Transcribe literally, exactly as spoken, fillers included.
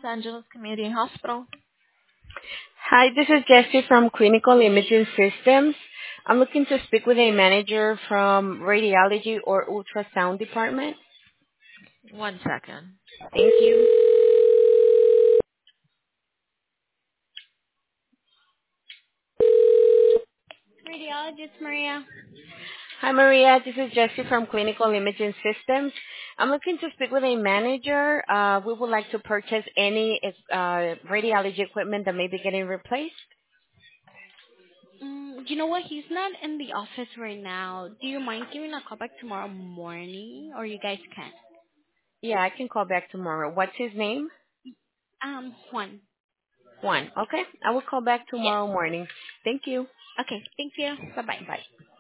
Los Angeles Community Hospital. Hi, this is Jessie from Clinical Imaging Systems. I'm looking to speak with a manager from radiology or ultrasound department. One second. Thank you. Radiologist Maria. Hi, Maria. This is Jessie from Clinical Imaging Systems. I'm looking to speak with a manager. Uh, we would like to purchase any uh, radiology equipment that may be getting replaced. Mm, you know what? He's not in the office right now. Do you mind giving a call back tomorrow morning, or you guys can? Yeah, I can call back tomorrow. What's his name? Um, Juan. Juan. Okay. I will call back Yes. tomorrow morning. Thank you. Okay. Thank you. Bye bye. Bye.